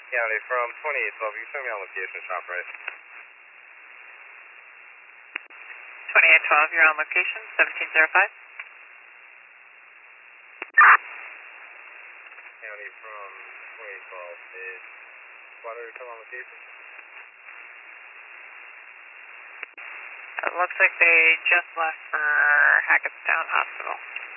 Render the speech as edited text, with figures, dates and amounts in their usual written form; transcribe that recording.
County from 2812, you can send me on location, shop right. 2812, you're on location, 1705. County from 2812, is Water come on location? It looks like they just left for Hackettstown Hospital.